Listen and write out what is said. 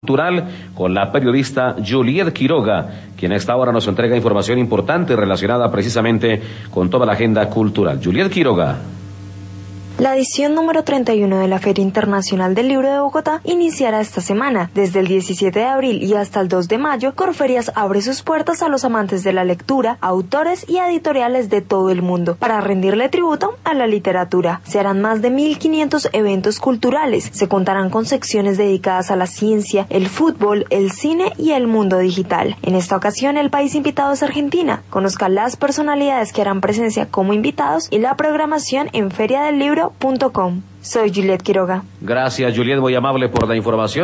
Cultural con la periodista Juliet Quiroga, quien a esta hora nos entrega información importante relacionada precisamente con toda la agenda cultural. Juliet Quiroga. La edición número 31 de la Feria Internacional del Libro de Bogotá iniciará esta semana. Desde el 17 de abril y hasta el 2 de mayo, Corferias abre sus puertas a los amantes de la lectura, autores y editoriales de todo el mundo, para rendirle tributo a la literatura. Se harán más de 1.500 eventos culturales. Se contarán con secciones dedicadas a la ciencia, el fútbol, el cine y el mundo digital. En esta ocasión, el país invitado es Argentina. Conozca las personalidades que harán presencia como invitados y la programación en feriadelibro.com. Soy Juliet Quiroga. Gracias, Juliet, muy amable por la información.